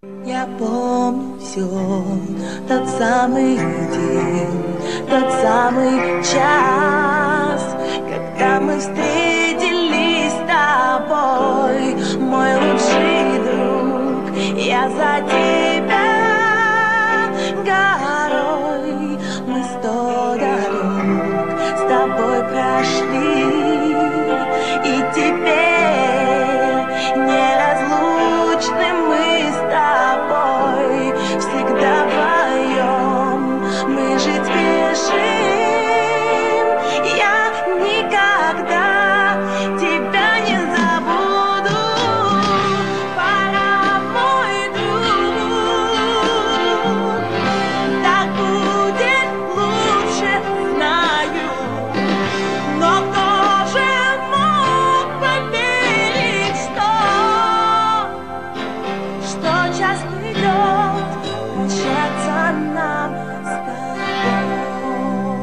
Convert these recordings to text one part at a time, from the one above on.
Я помню все, тот самый день, тот самый час, когда мы встретились с тобой, мой лучший друг. Я за тебя горой, мы 100 дорог с тобой прошли, и теперь неразлучны мы с тобой, всегда вдвоем мы жить спешим. Я никогда тебя не забуду, пора, мой друг. Так будет лучше, знаю, но кто же мог поверить, что час придет прощаться нам с тобой.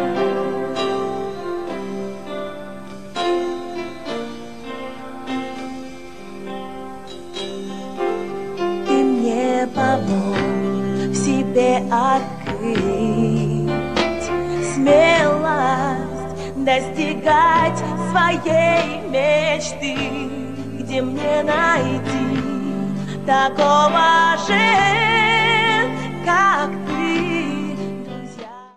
Ты мне помог в себе открыть смелость достигать своей мечты, где мне найти такого же, как